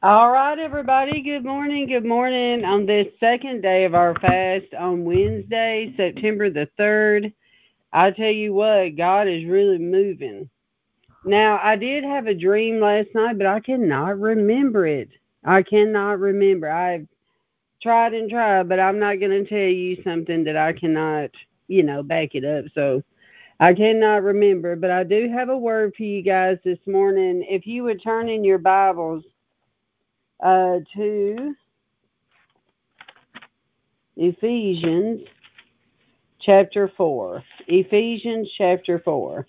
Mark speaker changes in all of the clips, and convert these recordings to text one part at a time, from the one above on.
Speaker 1: All right, everybody. Good morning. Good morning. On this second day of our fast on Wednesday, September the 3rd, I tell you what, God is really moving. Now, I did have a dream last night, but I cannot remember it. I cannot remember. I've tried and tried, but I'm not going to tell you something that I cannot, back it up. So I cannot remember, but I do have a word for you guys this morning. If you would turn in your Bibles to Ephesians chapter 4. Ephesians chapter 4.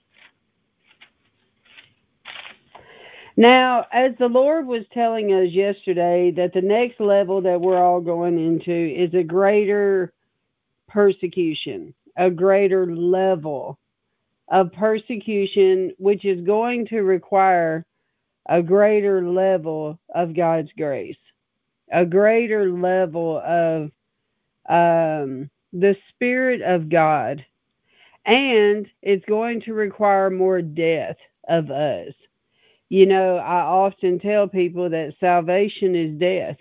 Speaker 1: Now, as the Lord was telling us yesterday, that the next level that we're all going into is a greater persecution, a greater level of persecution, which is going to require a greater level of God's grace, a greater level of the Spirit of God, and it's going to require more death of us. I often tell people that salvation is death.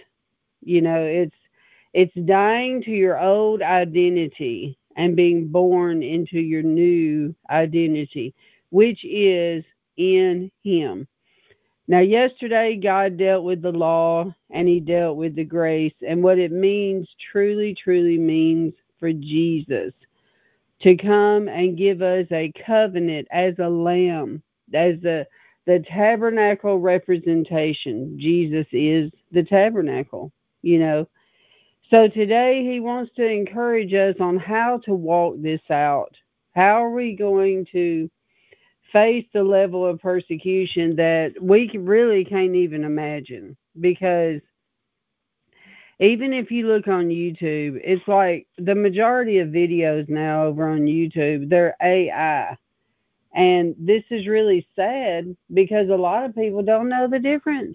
Speaker 1: It's dying to your old identity and being born into your new identity, which is in Him. Now, yesterday, God dealt with the law and He dealt with the grace and what it means, truly, truly means for Jesus to come and give us a covenant as a lamb, as the tabernacle representation. Jesus is the tabernacle, you know. So today He wants to encourage us on how to walk this out. How are we going to face the level of persecution that we really can't even imagine? Because even if you look on YouTube, it's like the majority of videos now over on YouTube, they're AI. And this is really sad because a lot of people don't know the difference.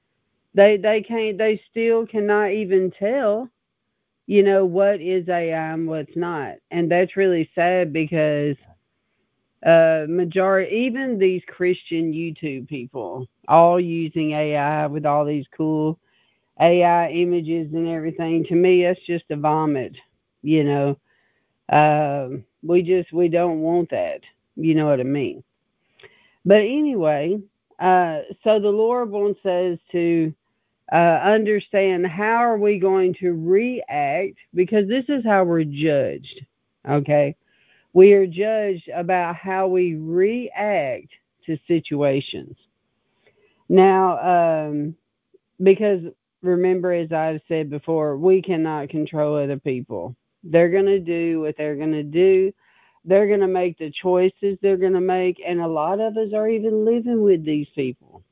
Speaker 1: They still cannot even tell, what is AI and what's not. And that's really sad because majority, even these Christian YouTube people, all using AI with all these cool AI images and everything. To me, that's just a vomit. You know, we don't want that. You know what I mean? But anyway, so the Lord wants us to understand how are we going to react, because this is how we're judged. Okay, we are judged about how we react to situations. Now, because remember, as I said before, we cannot control other people. They're going to do what they're going to do. They're going to make the choices they're going to make. And a lot of us are even living with these people,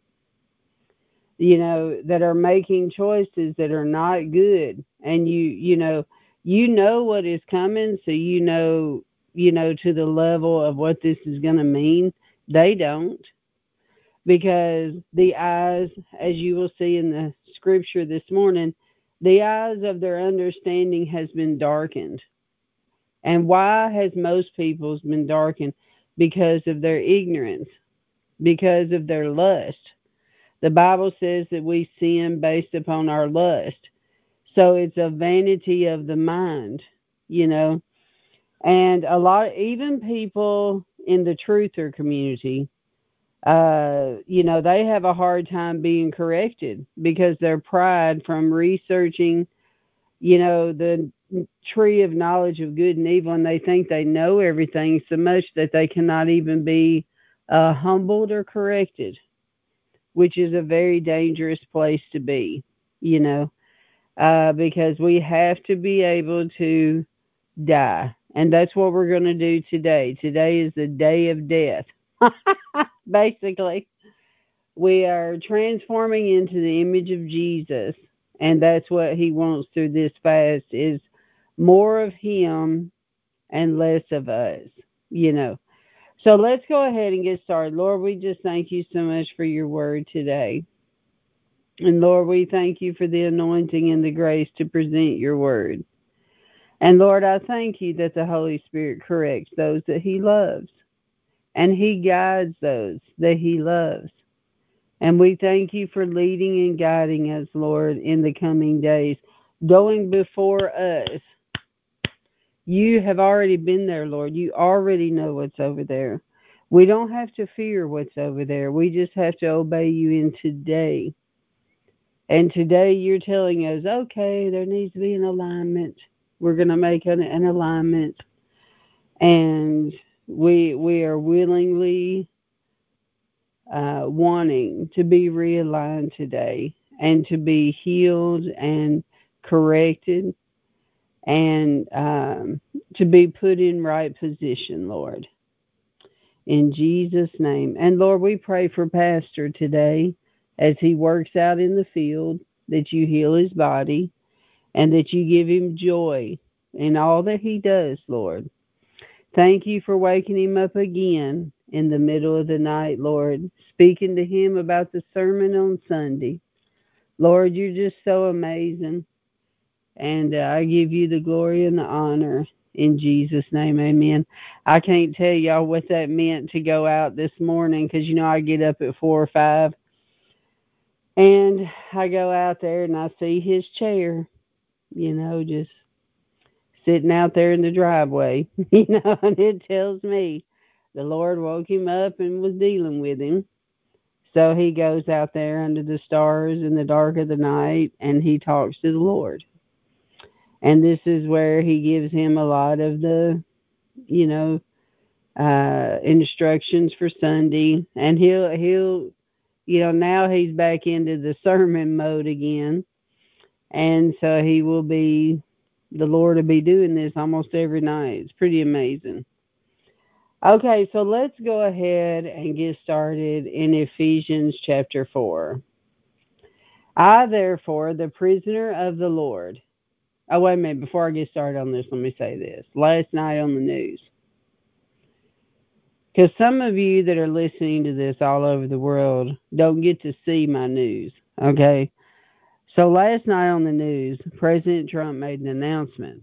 Speaker 1: that are making choices that are not good. And you know what is coming. So, to the level of what this is going to mean. They don't, because the eyes, as you will see in the scripture this morning, the eyes of their understanding has been darkened. And why has most people's been darkened? Because of their ignorance, because of their lust. The Bible says that we sin based upon our lust. So it's a vanity of the mind, you know. And a lot, even people in the truther community, they have a hard time being corrected because their pride from researching, the tree of knowledge of good and evil, and they think they know everything so much that they cannot even be humbled or corrected, which is a very dangerous place to be, because we have to be able to die. And that's what we're going to do today. Today is the day of death, basically. We are transforming into the image of Jesus, and that's what He wants through this fast, is more of Him and less of us, you know. So let's go ahead and get started. Lord, we just thank you so much for your word today. And Lord, we thank you for the anointing and the grace to present your word. And Lord, I thank you that the Holy Spirit corrects those that He loves, and He guides those that He loves. And we thank you for leading and guiding us, Lord, in the coming days. Going before us, you have already been there, Lord. You already know what's over there. We don't have to fear what's over there. We just have to obey you in today. And today you're telling us, okay, there needs to be an alignment. We're going to make an alignment. And we are willingly wanting to be realigned today and to be healed and corrected and to be put in right position, Lord. In Jesus' name. And Lord, we pray for Pastor today as he works out in the field, that you heal his body and that you give him joy in all that he does, Lord. Thank you for waking him up again in the middle of the night, Lord, speaking to him about the sermon on Sunday. Lord, you're just so amazing. And I give you the glory and the honor in Jesus' name. Amen. I can't tell y'all what that meant to go out this morning because, I get up at 4 or 5. And I go out there and I see his chair, just sitting out there in the driveway, and it tells me the Lord woke him up and was dealing with him. So he goes out there under the stars in the dark of the night and he talks to the Lord. And this is where he gives him a lot of the, instructions for Sunday. And he'll, now he's back into the sermon mode again. And so the Lord will be doing this almost every night. It's pretty amazing. Okay, so let's go ahead and get started in Ephesians chapter 4. I, therefore, the prisoner of the Lord. Oh, wait a minute. Before I get started on this, let me say this. Last night on the news, because some of you that are listening to this all over the world don't get to see my news, okay? So last night on the news, President Trump made an announcement.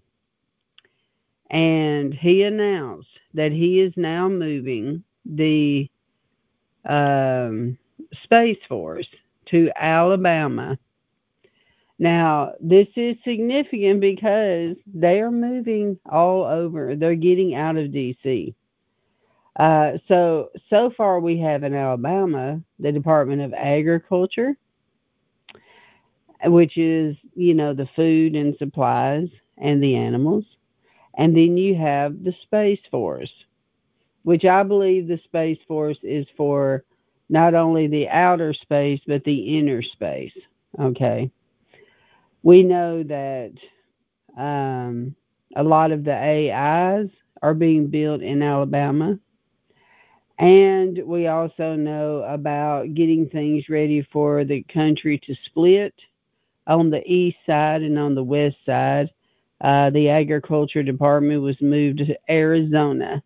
Speaker 1: And he announced that he is now moving the Space Force to Alabama. Now, this is significant because they are moving all over. They're getting out of D.C. So far we have in Alabama the Department of Agriculture, which is, the food and supplies and the animals. And then you have the Space Force, which I believe the Space Force is for not only the outer space, but the inner space. Okay. We know that a lot of the AIs are being built in Alabama. And we also know about getting things ready for the country to split on the east side and on the west side. The agriculture department was moved to Arizona,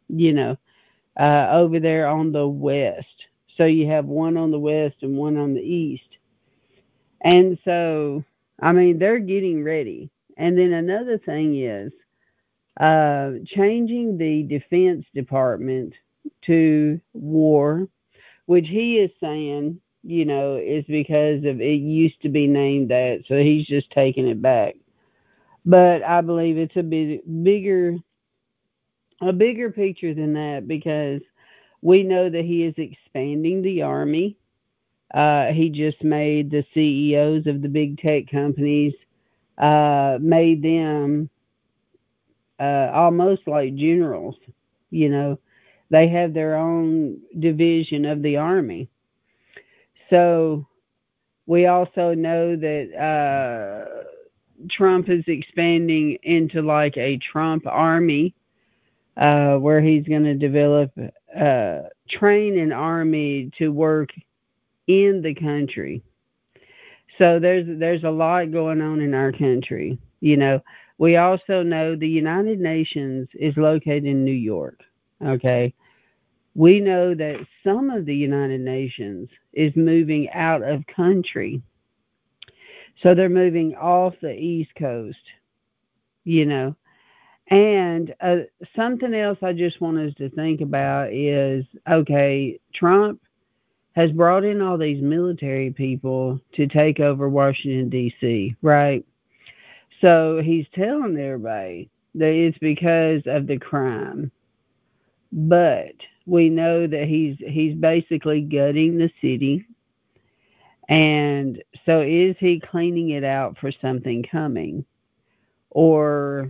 Speaker 1: over there on the west. So you have one on the west and one on the east. And so, they're getting ready. And then another thing is changing the Defense Department to war, which he is saying, is because of it used to be named that. So he's just taking it back. But I believe it's a bigger picture than that because we know that he is expanding the Army. He just made the CEOs of the big tech companies, made them almost like generals. They have their own division of the Army. So we also know that Trump is expanding into like a Trump army, where he's going to develop, train an army to work in the country. So there's a lot going on in our country. We also know the United Nations is located in New York. Okay. We know that some of the United Nations is moving out of country. So they're moving off the East Coast, And something else I just want us to think about is, okay, Trump has brought in all these military people to take over Washington, D.C., right? So he's telling everybody that it's because of the crime. But we know that he's basically gutting the city. And so is he cleaning it out for something coming? Or,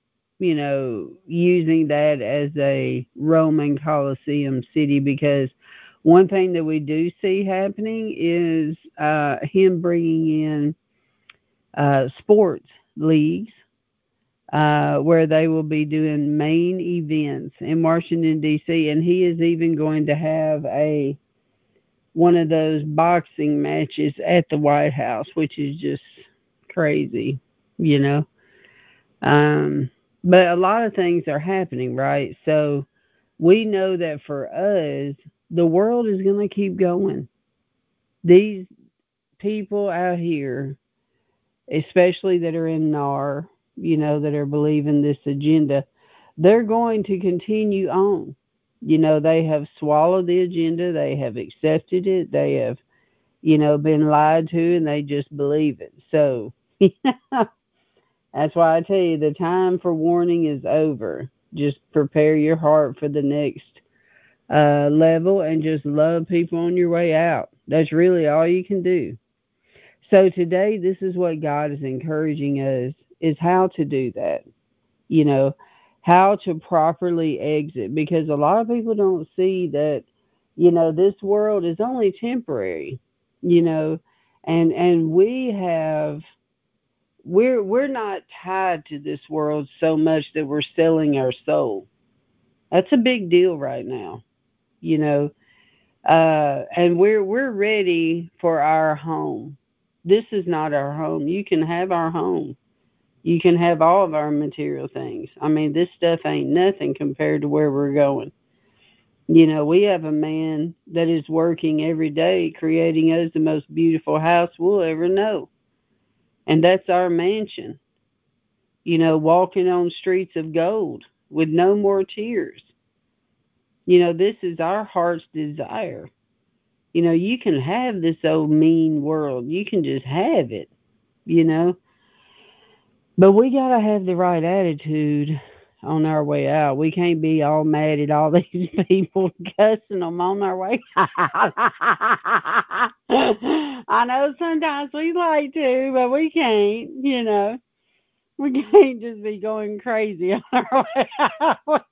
Speaker 1: using that as a Roman Colosseum city? Because one thing that we do see happening is him bringing in sports leagues where they will be doing main events in Washington, D.C., and he is even going to have one of those boxing matches at the White House, which is just crazy, you know. Um, but a lot of things are happening, right? So we know that for us, the world is going to keep going. These people out here, especially that are in NAR, that are believing this agenda, they're going to continue on. They have swallowed the agenda, they have accepted it, they have, been lied to, and they just believe it. So that's why I tell you the time for warning is over. Just prepare your heart for the next level and just love people on your way out. That's really all you can do. So today, this is what God is encouraging us is how to do that. You know, how to properly exit, because a lot of people don't see that, this world is only temporary, you know, and we're not tied to this world so much that we're selling our soul. That's a big deal right now, you know. And we're ready for our home. This is not our home. You can have our home. You can have all of our material things. I mean, this stuff ain't nothing compared to where we're going. We have a man that is working every day creating us the most beautiful house we'll ever know. And that's our mansion. Walking on streets of gold with no more tears. This is our heart's desire. You can have this old mean world. You can just have it, you know. But we got to have the right attitude on our way out. We can't be all mad at all these people, cussing them on our way out. I know sometimes we like to, but we can't. We can't just be going crazy on our way out.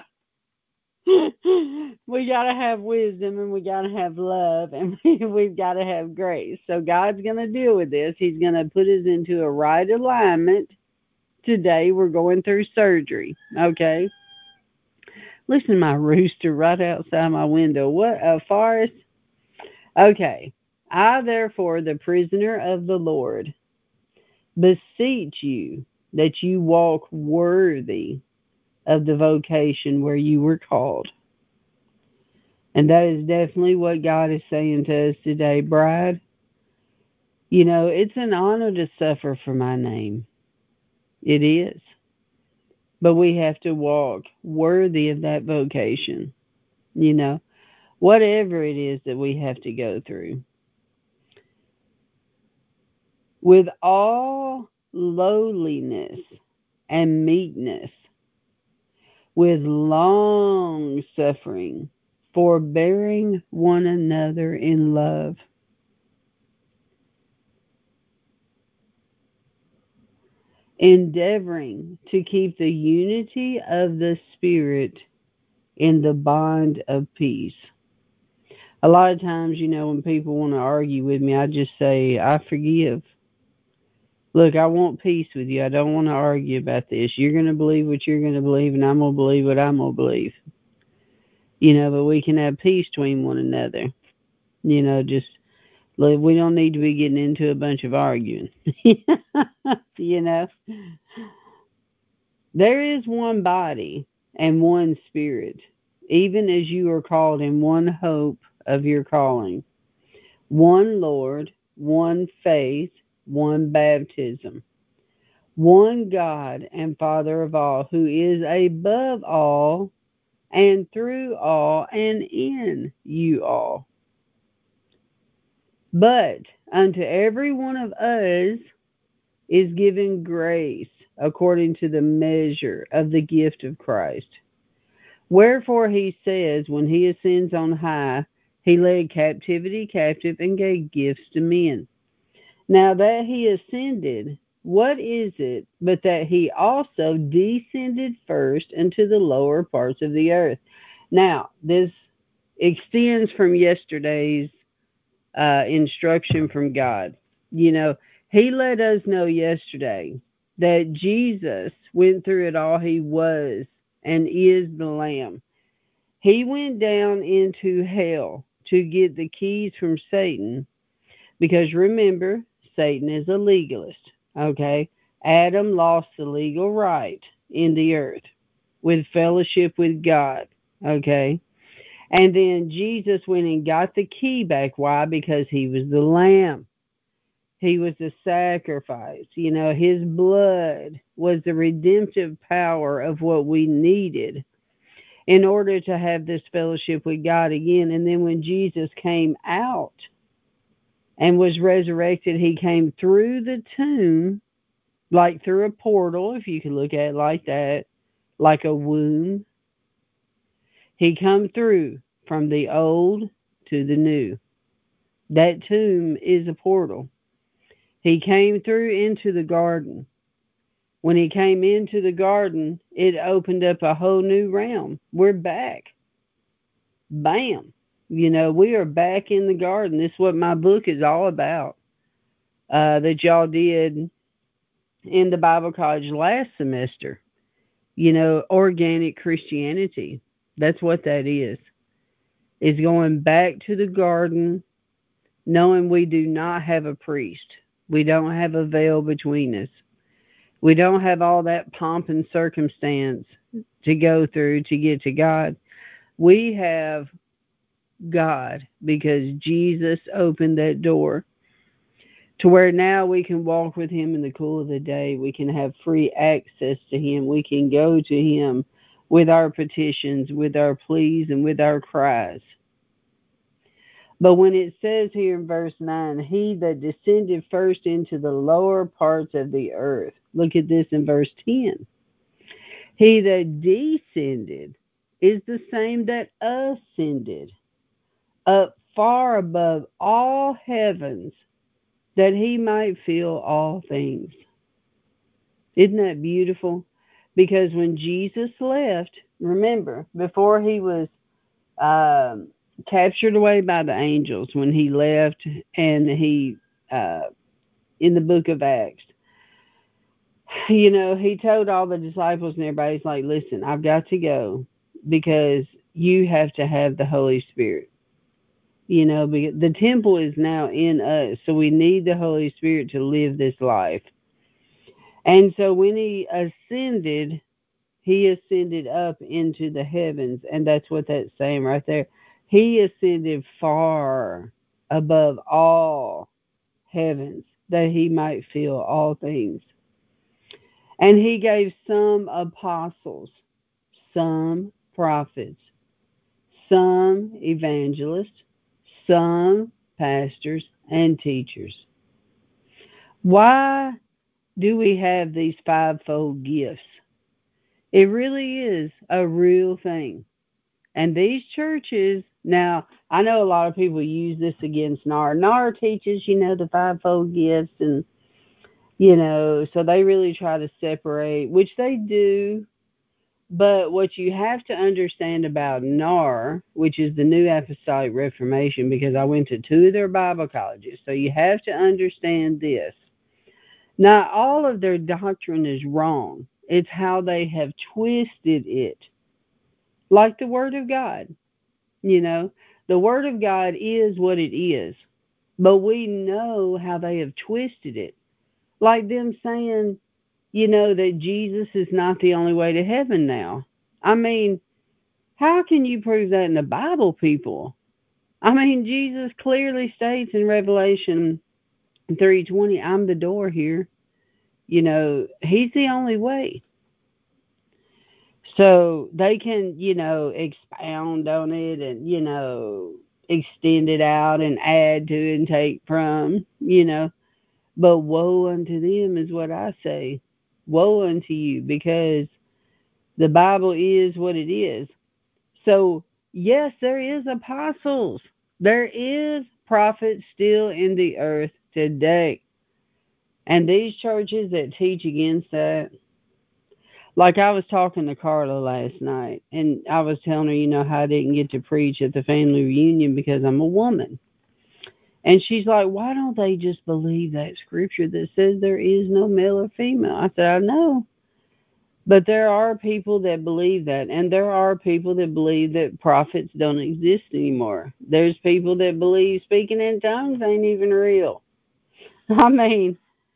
Speaker 1: We got to have wisdom, and we got to have love, and we've got to have grace. So God's going to deal with this. He's going to put us into a right alignment. Today we're going through surgery. Okay. Listen to my rooster right outside my window. What a forest. Okay. I, therefore, the prisoner of the Lord, beseech you that you walk worthy of the vocation where you were called. And that is definitely what God is saying to us today, bride. It's an honor to suffer for my name. It is. But we have to walk worthy of that vocation, whatever it is that we have to go through. With all lowliness and meekness, with long suffering, forbearing one another in love, endeavoring to keep the unity of the Spirit in the bond of peace. A lot of times, when people want to argue with me, I just say, I forgive. Look, I want peace with you. I don't want to argue about this. You're going to believe what you're going to believe, and I'm going to believe what I'm going to believe. But we can have peace between one another. Just look, we don't need to be getting into a bunch of arguing. you know, there is one body and one spirit, even as you are called in one hope of your calling, one Lord, one faith, one baptism, one God and Father of all, who is above all and through all and in you all. But unto every one of us is given grace according to the measure of the gift of Christ. Wherefore he says, when he ascends on high, he led captivity captive and gave gifts to men. Now that he ascended, what is it but that he also descended first into the lower parts of the earth? Now, this extends from yesterday's instruction from God. You know, he let us know yesterday that Jesus went through it all. He was and is the Lamb. He went down into hell to get the keys from Satan because remember, Satan is a legalist. Okay? Adam lost the legal right in the earth with fellowship with God. Okay? And then Jesus went and got the key back. Why? Because he was the lamb. He was the sacrifice. You know, his blood was the redemptive power of what we needed in order to have this fellowship with God again. And then when Jesus came out and was resurrected, he came through the tomb, like through a portal, if you could look at it like that, like a womb. He come through from the old to the new. That tomb is a portal. He came through into the garden. When he came into the garden, it opened up a whole new realm. We're back. Bam. You know, we are back in the garden. This is what my book is all about, that y'all did in the Bible college last semester. You know, organic Christianity. That's what that is. It's going back to the garden, knowing we do not have a priest. We don't have a veil between us. We don't have all that pomp and circumstance to go through to get to God. We have God because Jesus opened that door to where now we can walk with him in the cool of the day. We can have free access to him. We can go to him with our petitions, with our pleas, and with our cries. But when it says here in verse 9, he that descended first into the lower parts of the earth, look at this in verse 10. He that descended is the same that ascended up far above all heavens that he might fill all things. Isn't that beautiful? Because when Jesus left, remember, before he was um, captured away by the angels, when he left and he, uh, in the book of Acts, you know, he told all the disciples and everybody's like, listen, I've got to go because you have to have the Holy Spirit. You know, the temple is now in us, so we need the Holy Spirit to live this life. And so when he ascended up into the heavens, and that's what that's saying right there. He ascended far above all heavens that he might fill all things. And he gave some apostles, some prophets, some evangelists, some pastors and teachers. Why do we have these fivefold gifts? It really is a real thing. And these churches, now, I know a lot of people use this against NAR. NAR teaches, you know, the fivefold gifts, and, you know, so they really try to separate, which they do. But what you have to understand about NAR, which is the New Apostolic Reformation, because I went to two of their Bible colleges, so you have to understand this. Not all of their doctrine is wrong. It's how they have twisted it. Like the Word of God. You know, the Word of God is what it is. But we know how they have twisted it. Like them saying, you know, that Jesus is not the only way to heaven now. I mean, how can you prove that in the Bible, people? I mean, Jesus clearly states in Revelation 3:20, I'm the door here. You know, he's the only way. So they can, you know, expound on it and, you know, extend it out and add to and take from. But woe unto them is what I say. Woe unto you, because the Bible is what it is. So, yes, there is apostles. There is prophets still in the earth today. And these churches that teach against that, like I was talking to Carla last night, and I was telling her, how I didn't get to preach at the family reunion because I'm a woman. And she's like, why don't they just believe that scripture that says there is no male or female? I said, I know. But there are people that believe that, and there are people that believe that prophets don't exist anymore. There's people that believe speaking in tongues ain't even real. I mean,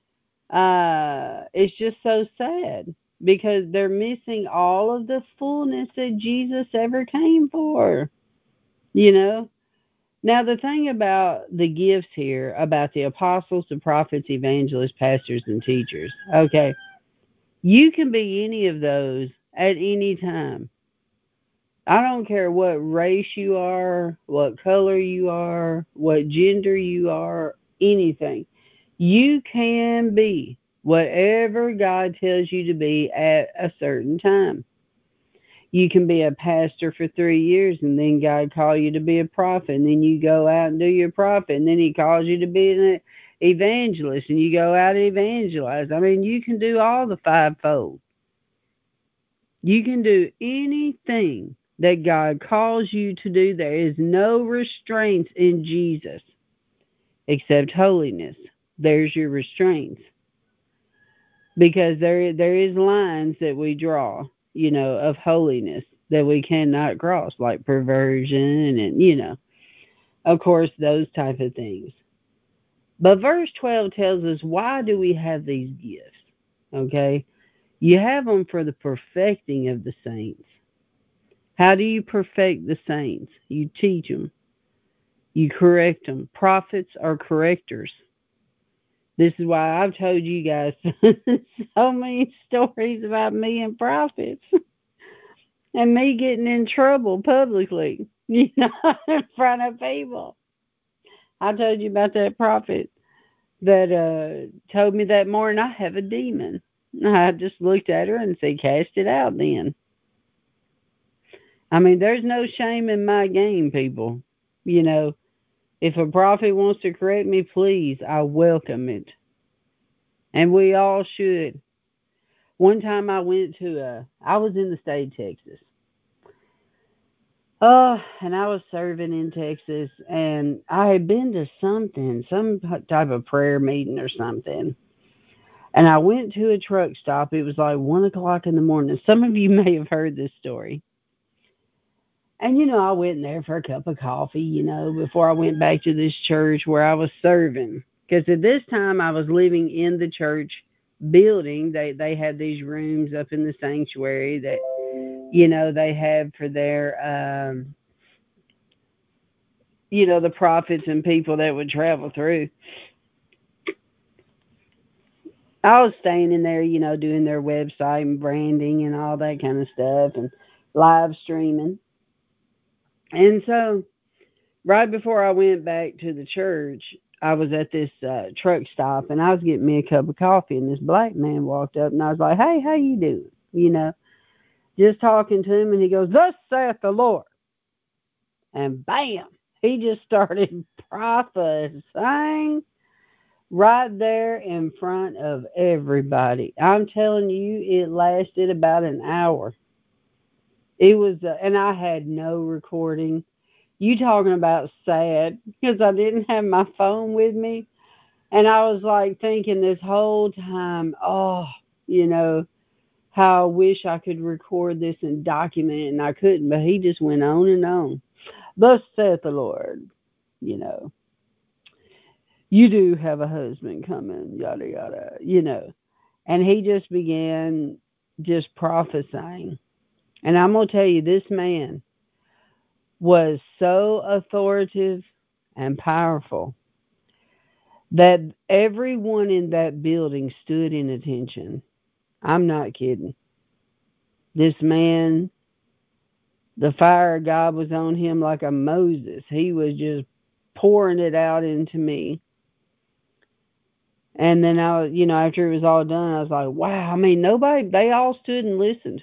Speaker 1: it's just so sad because they're missing all of the fullness that Jesus ever came for. You know? Now, the thing about the gifts here, about the apostles, the prophets, evangelists, pastors, and teachers, okay, you can be any of those at any time. I don't care what race you are, what color you are, what gender you are, anything. You can be whatever God tells you to be at a certain time. You can be a pastor for 3 years and then God call you to be a prophet, and then you go out and do your prophet, and then he calls you to be an evangelist and you go out and evangelize. I mean, you can do all the fivefold. You can do anything that God calls you to do. There is no restraints in Jesus except holiness. There's your restraints. Because there is lines that we draw, of holiness that we cannot cross, like perversion and, of course, those type of things. But verse 12 tells us, why do we have these gifts? Okay? You have them for the perfecting of the saints. How do you perfect the saints? You teach them. You correct them. Prophets are correctors. This is why I've told you guys so many stories about me and prophets and me getting in trouble publicly, in front of people. I told you about that prophet that told me that morning I have a demon. I just looked at her and said, cast it out then. I mean, there's no shame in my game, people. If a prophet wants to correct me, please, I welcome it. And we all should. One time I was in the state of Texas. And I was serving in Texas, and I had been to some type of prayer meeting or something. And I went to a truck stop. It was like 1 o'clock in the morning. Some of you may have heard this story. And, I went in there for a cup of coffee, before I went back to this church where I was serving. Because at this time I was living in the church building. They had these rooms up in the sanctuary that, they had for their, the prophets and people that would travel through. I was staying in there, doing their website and branding and all that kind of stuff and live streaming. And so right before I went back to the church, I was at this truck stop, and I was getting me a cup of coffee, and this black man walked up, and I was like, hey, how you doing? Just talking to him, and he goes, thus saith the Lord. And bam, he just started prophesying right there in front of everybody. I'm telling you, it lasted about an hour. It was, and I had no recording. You talking about sad, because I didn't have my phone with me. And I was like thinking this whole time, how I wish I could record this and document it, and I couldn't. But he just went on and on. Thus saith the Lord, you do have a husband coming, yada, yada. And he just began just prophesying. And I'm going to tell you, this man was so authoritative and powerful that everyone in that building stood in attention. I'm not kidding. This man The fire of God was on him like a Moses. He was just pouring it out into me. And then I was, after it was all done, I was like, wow. I mean, they all stood and listened.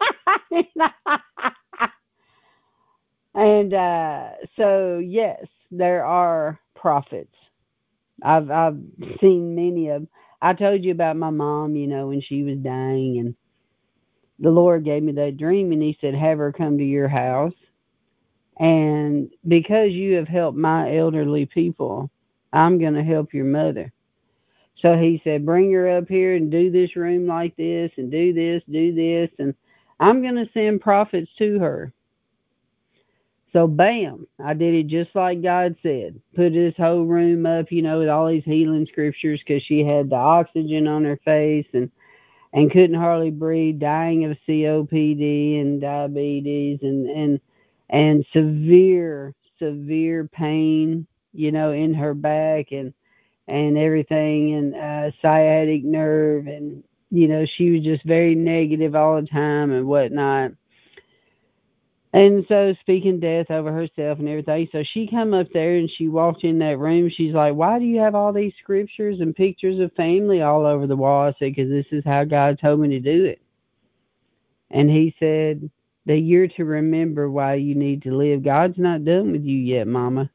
Speaker 1: And so, yes, there are prophets. I've seen many of them. I told you about my mom, when she was dying, and the Lord gave me that dream, and He said, have her come to your house. And because you have helped my elderly people, I'm going to help your mother. So He said, bring her up here and do this room like this, and do this, and I'm going to send prophets to her. So bam, I did it just like God said. Put this whole room up, with all these healing scriptures, because she had the oxygen on her face and couldn't hardly breathe, dying of COPD and diabetes and severe pain, in her back and everything, and sciatic nerve, and she was just very negative all the time and whatnot. And so speaking death over herself and everything. So she come up there and she walked in that room. She's like, why do you have all these scriptures and pictures of family all over the wall? I said, because this is how God told me to do it. And He said that you're to remember why you need to live. God's not done with you yet, Mama.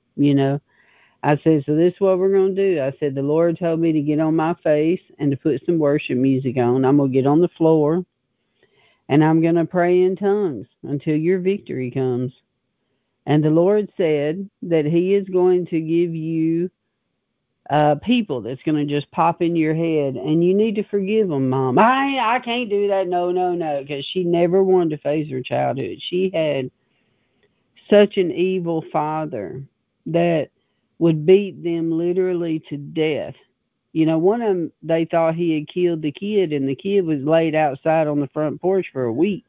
Speaker 1: I said, so this is what we're going to do. I said, the Lord told me to get on my face and to put some worship music on. I'm going to get on the floor and I'm going to pray in tongues until your victory comes. And the Lord said that He is going to give you people that's going to just pop in your head, and you need to forgive them, Mom. I can't do that. No, because she never wanted to face her childhood. She had such an evil father that would beat them literally to death. One of them, they thought he had killed the kid, and the kid was laid outside on the front porch for a week.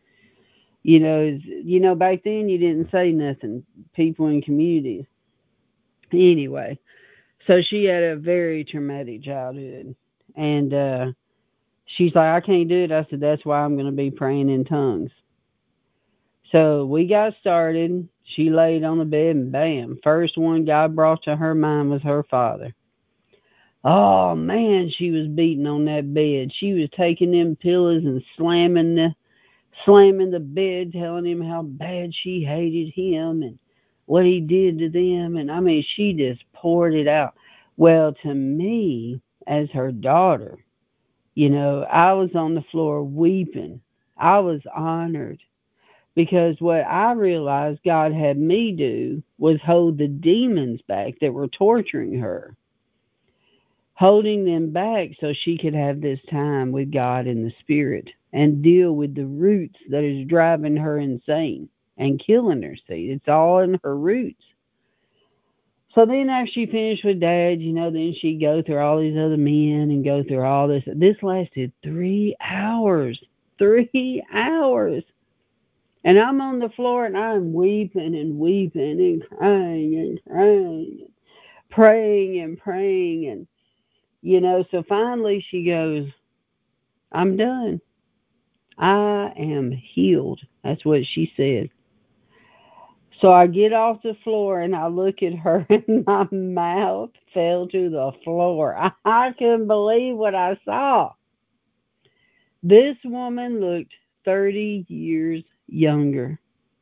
Speaker 1: Back then you didn't say nothing, people in communities. Anyway, so she had a very traumatic childhood. And she's like, I can't do it. I said, that's why I'm going to be praying in tongues. So we got started. She laid on the bed, and bam, first one God brought to her mind was her father. Oh, man, she was beating on that bed. She was taking them pillows and slamming the bed, telling him how bad she hated him and what he did to them. And I mean, she just poured it out. Well, to me, as her daughter, I was on the floor weeping. I was honored because what I realized God had me do was hold the demons back that were torturing her, holding them back so she could have this time with God in the Spirit and deal with the roots that is driving her insane and killing her. See, it's all in her roots. So then after she finished with Dad, then she'd go through all these other men and go through all this. This lasted 3 hours. 3 hours. And I'm on the floor and I'm weeping and weeping and crying and crying and praying and praying. And, so finally she goes, I'm done. I am healed. That's what she said. So I get off the floor and I look at her and my mouth fell to the floor. I couldn't believe what I saw. This woman looked 30 years younger.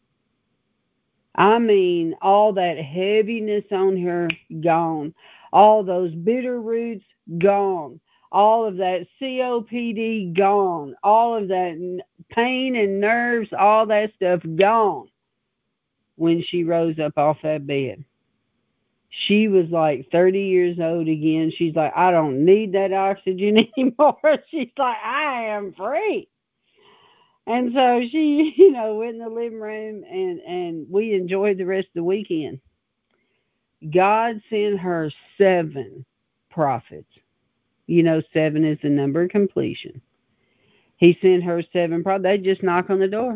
Speaker 1: I mean, all that heaviness on her, gone. All those bitter roots, gone. All of that COPD, gone. All of that pain and nerves, all that stuff, gone when she rose up off that bed. She was like 30 years old again. She's like, I don't need that oxygen anymore. She's like, I am free. And so she, went in the living room and we enjoyed the rest of the weekend. God sent her 7 prophets. 7 is the number of completion. He sent her 7 prophets. They just knock on the door.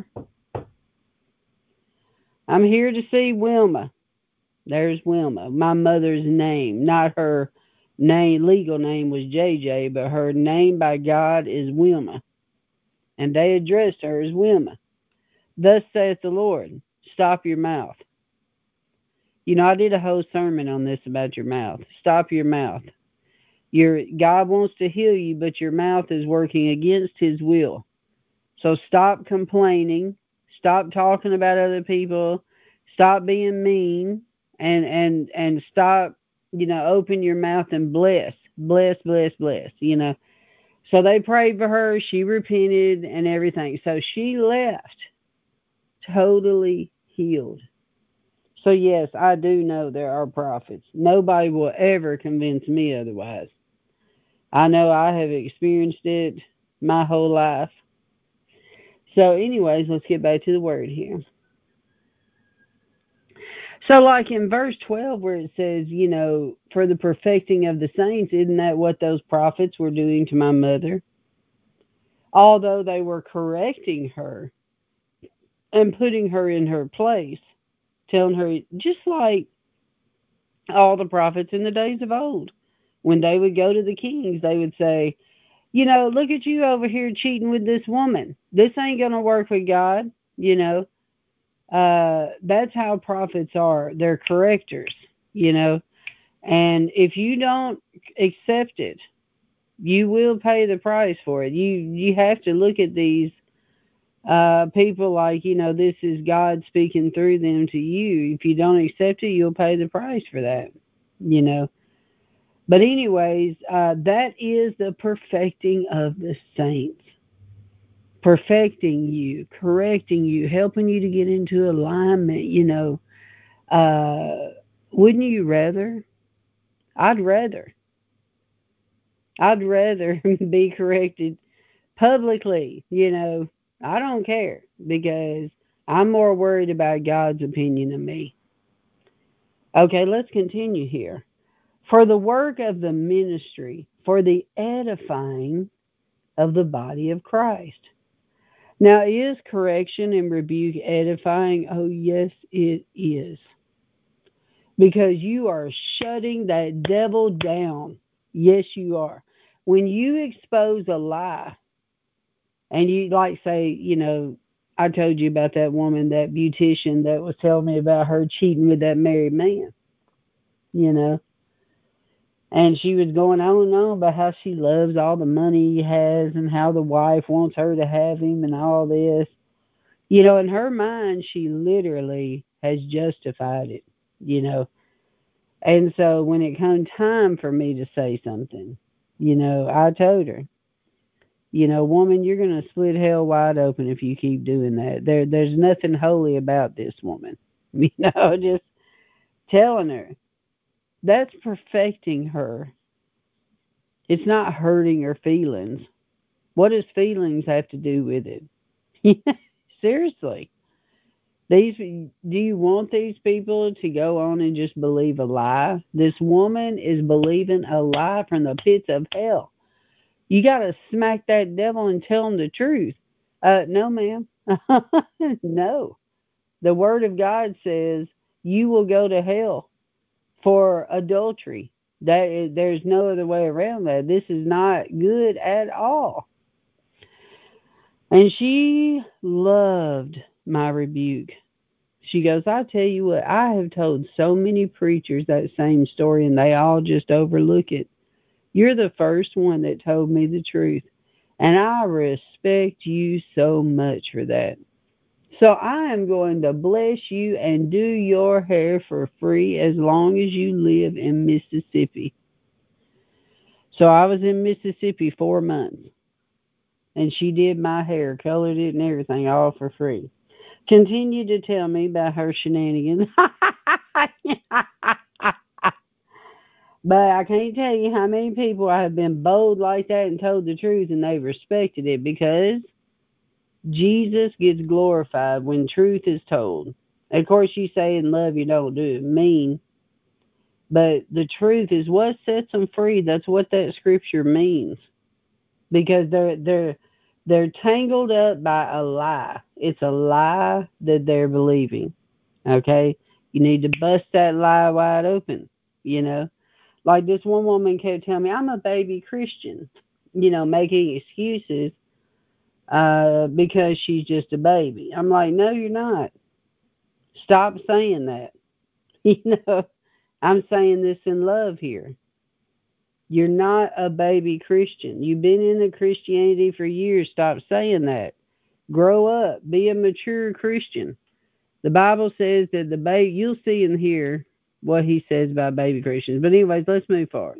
Speaker 1: I'm here to see Wilma. There's Wilma. My mother's name, not her legal name was JJ, but her name by God is Wilma. And they addressed her as Wilma. Thus saith the Lord, stop your mouth. I did a whole sermon on this about your mouth. Stop your mouth. God wants to heal you, but your mouth is working against his will. So stop complaining. Stop talking about other people. Stop being mean, and stop, open your mouth and bless. Bless, bless, bless. So they prayed for her. She repented and everything. So she left totally healed. So yes, I do know there are prophets. Nobody will ever convince me otherwise. I know I have experienced it my whole life. So anyways, let's get back to the word here. So like in verse 12 where it says, for the perfecting of the saints, isn't that what those prophets were doing to my mother? Although they were correcting her and putting her in her place, telling her, just like all the prophets in the days of old, when they would go to the kings, they would say, look at you over here cheating with this woman. This ain't going to work with God, That's how prophets are. They're correctors, and if you don't accept it, you will pay the price for it. You have to look at these people like, this is God speaking through them to you. If you don't accept it, you'll pay the price for that, But anyways, that is the perfecting of the saints. Perfecting you, correcting you, helping you to get into alignment. Wouldn't you rather? I'd rather. I'd rather be corrected publicly. I don't care because I'm more worried about God's opinion of me. Okay, let's continue here. For the work of the ministry, for the edifying of the body of Christ. Now, is correction and rebuke edifying? Oh, yes, it is. Because you are shutting that devil down. Yes, you are. When you expose a lie, and you like say, I told you about that woman, that beautician that was telling me about her cheating with that married man, you know. And she was going on and on about how she loves all the money he has and how the wife wants her to have him and all this. In her mind, she literally has justified it. And so when it came time for me to say something, I told her, woman, you're going to split hell wide open if you keep doing that. There's nothing holy about this woman. Just telling her. That's perfecting her. It's not hurting her feelings. What does feelings have to do with it? Seriously. Do you want these people to go on and just believe a lie? This woman is believing a lie from the pits of hell. You got to smack that devil and tell him the truth. No, ma'am. No. The word of God says you will go to hell for adultery. There's no other way around that. This is not good at all. And she loved my rebuke. She goes, I tell you what, I have told so many preachers that same story and they all just overlook it. You're the first one that told me the truth. And I respect you so much for that. So I am going to bless you and do your hair for free as long as you live in Mississippi. So I was in Mississippi 4 months. And she did my hair, colored it and everything, all for free. Continued to tell me about her shenanigans. But I can't tell you how many people I have been bold like that and told the truth and they've respected it because Jesus gets glorified when truth is told. Of course, you say in love you don't do it mean, but the truth is what sets them free. That's what that scripture means, because they're tangled up by a lie. It's a lie that they're believing. Okay, you need to bust that lie wide open. Like this one woman kept telling me, I'm a baby Christian. Making excuses because she's just a baby. I'm like, no, you're not. Stop saying that. You know, I'm saying this in love here. You're not a baby Christian. You've been in the Christianity for years. Stop saying that. Grow up. Be a mature Christian. The Bible says that the baby, you'll see and hear what he says about baby Christians. But anyways, let's move forward.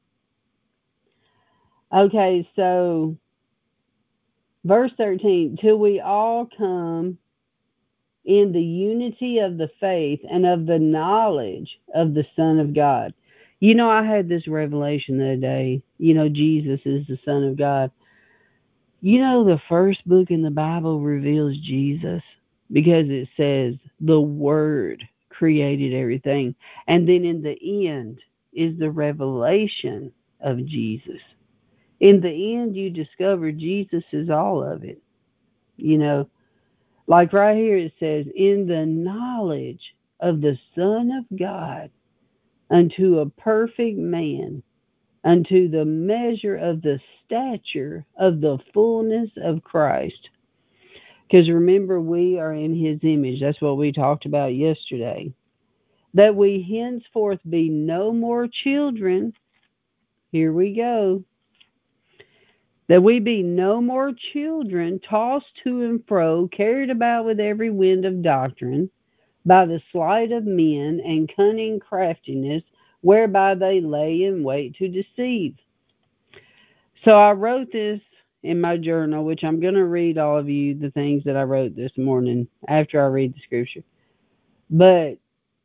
Speaker 1: Okay, so verse 13, till we all come in the unity of the faith and of the knowledge of the Son of God. You know, I had this revelation the other day. You know, Jesus is the Son of God. You know, the first book in the Bible reveals Jesus because it says the Word created everything. And then in the end is the revelation of Jesus. In the end, you discover Jesus is all of it. You know, like right here it says, in the knowledge of the Son of God, unto a perfect man, unto the measure of the stature of the fullness of Christ. Because remember, we are in his image. That's what we talked about yesterday. That we henceforth be no more children. Here we go. That we be no more children, tossed to and fro, carried about with every wind of doctrine, by the sleight of men and cunning craftiness, whereby they lay in wait to deceive. So I wrote this in my journal, which I'm going to read all of you the things that I wrote this morning after I read the scripture. But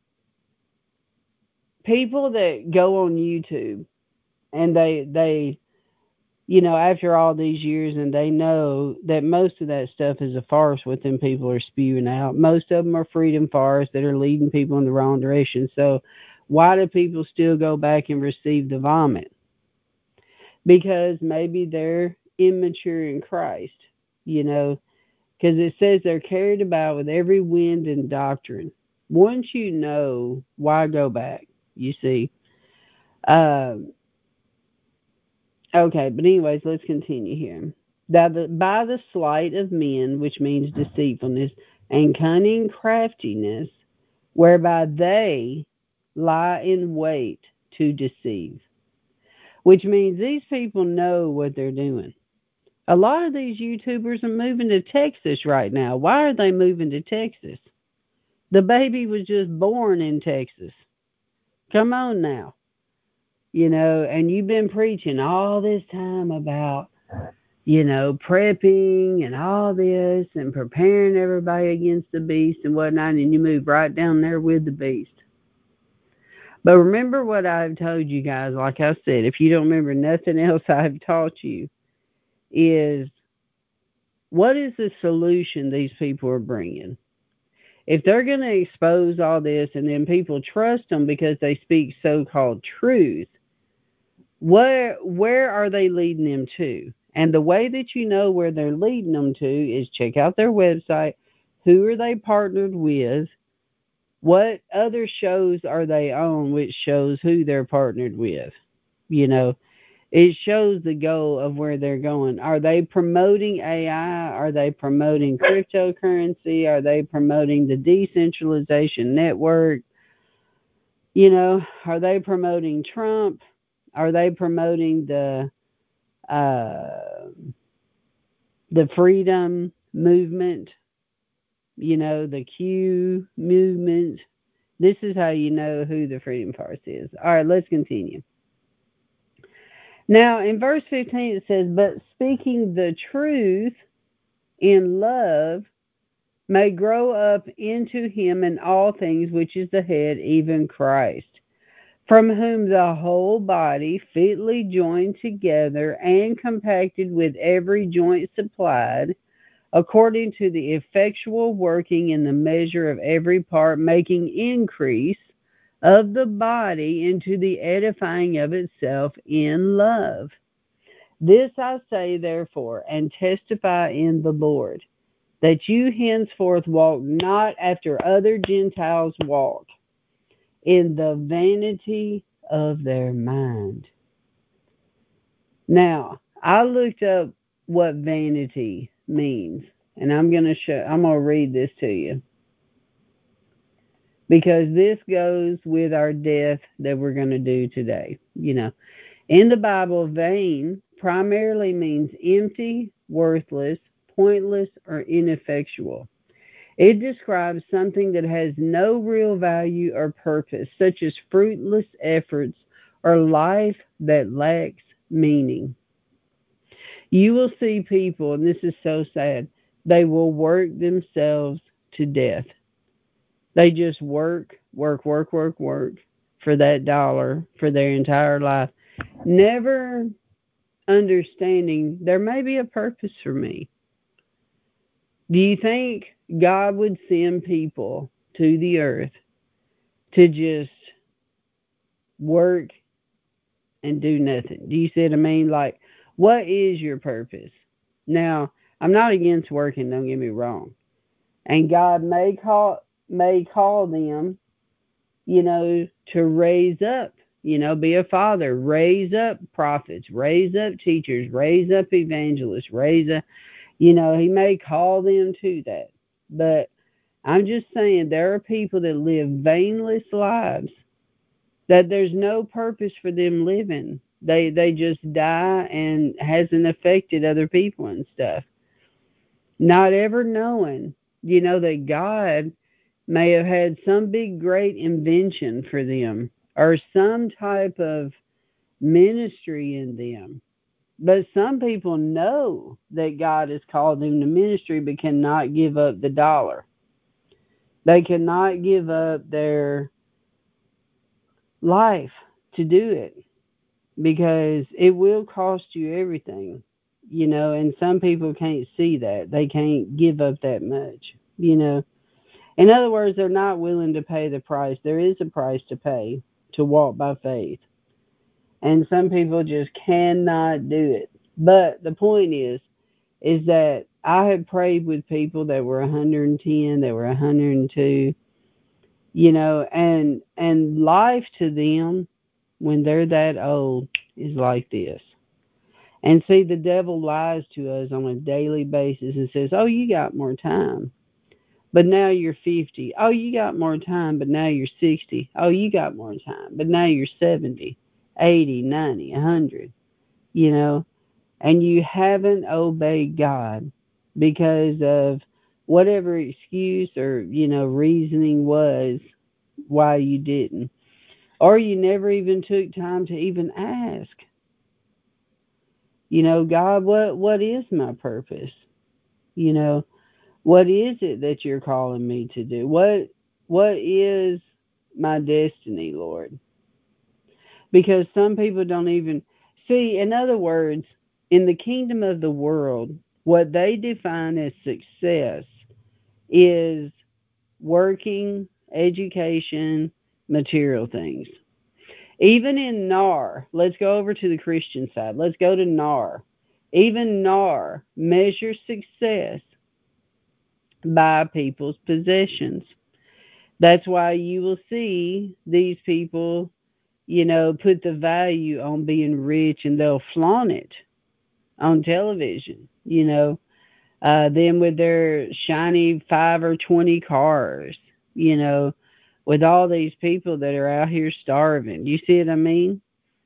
Speaker 1: people that go on YouTube and they you know, after all these years, and they know that most of that stuff is a farce what them people are spewing out. Most of them are freedom farce that are leading people in the wrong direction. So why do people still go back and receive the vomit? Because maybe they're immature in Christ, you know, because it says they're carried about with every wind and doctrine. Once you know, why go back? You see. Um, Okay, but anyways, let's continue here. That by the sleight of men, which means deceitfulness, and cunning craftiness, whereby they lie in wait to deceive. Which means these people know what they're doing. A lot of these YouTubers are moving to Texas right now. Why are they moving to Texas? The baby was just born in Texas. Come on now. You know, and you've been preaching all this time about, you know, prepping and all this and preparing everybody against the beast and whatnot, and you move right down there with the beast. But remember what I've told you guys, like I said, if you don't remember nothing else I've taught you, is what is the solution these people are bringing? If they're going to expose all this and then people trust them because they speak so-called truth, where are they leading them to? And the way that you know where they're leading them to is check out their website. Who are they partnered with? What other shows are they on, which shows who they're partnered with? You know, it shows the goal of where they're going. Are they promoting AI? Are they promoting cryptocurrency? Are they promoting the decentralization network? You know, are they promoting Trump? Are they promoting uh, the freedom movement? You know, the Q movement. This is how you know who the freedom force is. All right, let's continue. Now, in verse 15, it says, but speaking the truth in love may grow up into him in all things, which is the head, even Christ, from whom the whole body, fitly joined together and compacted with every joint supplied, according to the effectual working in the measure of every part, making increase of the body into the edifying of itself in love. This I say, therefore, and testify in the Lord, that you henceforth walk not after other Gentiles walk, in the vanity of their mind. Now, I looked up what vanity means. And I'm going to read this to you because this goes with our death that we're going to do today. In the Bible, vain primarily means empty, worthless, pointless, or ineffectual. It describes something that has no real value or purpose, such as fruitless efforts or life that lacks meaning. You will see people, and this is so sad, they will work themselves to death. They just work for that dollar for their entire life, never understanding there may be a purpose for me. Do you think God would send people to the earth to just work and do nothing? Do you see what I mean? Like, what is your purpose? Now, I'm not against working, don't get me wrong. And God may call them, to raise up, be a father, raise up prophets, raise up teachers, raise up evangelists, raise up, he may call them to that. But I'm just saying there are people that live vainless lives that there's no purpose for them living. They just die and hasn't affected other people and stuff. Not ever knowing, that God may have had some big great invention for them or some type of ministry in them. But some people know that God has called them to ministry but cannot give up the dollar. They cannot give up their life to do it because it will cost you everything, and some people can't see that. They can't give up that much. In other words, they're not willing to pay the price. There is a price to pay to walk by faith. And some people just cannot do it. But the point is that I have prayed with people that were 110, that were 102, and life to them when they're that old is like this. And see, the devil lies to us on a daily basis and says, "Oh, you got more time. But now you're 50. Oh, you got more time, but now you're 60. Oh, you got more time, but now you're 70, 80, 90, 100, you know, and you haven't obeyed God because of whatever excuse or, reasoning was why you didn't. Or you never even took time to even ask, God, what is my purpose? You know, what is it that you're calling me to do? What is my destiny, Lord? Because some people don't even see, in other words, in the kingdom of the world, what they define as success is working, education, material things. Even in NAR, let's go over to the Christian side. Let's go to NAR. Even NAR measures success by people's possessions. That's why you will see these people, put the value on being rich and they'll flaunt it on television, them with their shiny 5 or 20 cars, you know, with all these people that are out here starving. You see what I mean?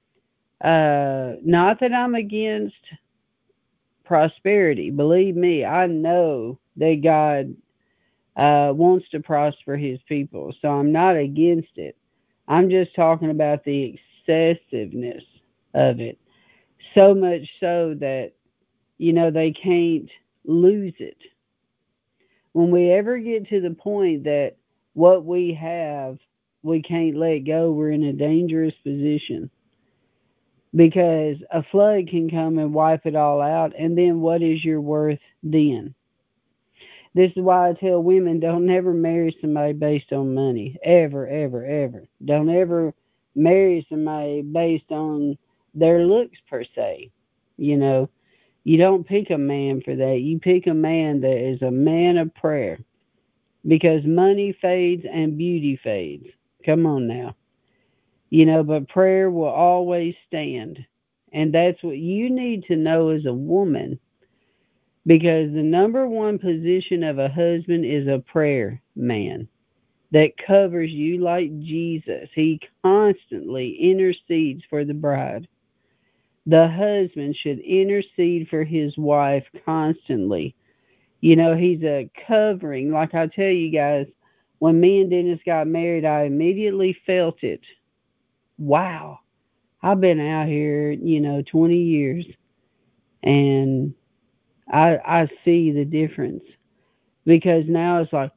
Speaker 1: Not that I'm against prosperity. Believe me, I know that God wants to prosper his people. So I'm not against it. I'm just talking about the excessiveness of it. So much so that, they can't lose it. When we ever get to the point that what we have, we can't let go, we're in a dangerous position because a flood can come and wipe it all out. And then what is your worth then? This is why I tell women don't ever marry somebody based on money. Ever, ever, ever. Don't ever marry somebody based on their looks per se. You know, you don't pick a man for that. You pick a man that is a man of prayer because money fades and beauty fades. Come on now. But prayer will always stand. And that's what you need to know as a woman because the number one position of a husband is a prayer man that covers you like Jesus. He constantly intercedes for the bride. The husband should intercede for his wife constantly. You know, he's a covering. Like I tell you guys, when me and Dennis got married, I immediately felt it. Wow. I've been out here, 20 years, and I see the difference because now it's like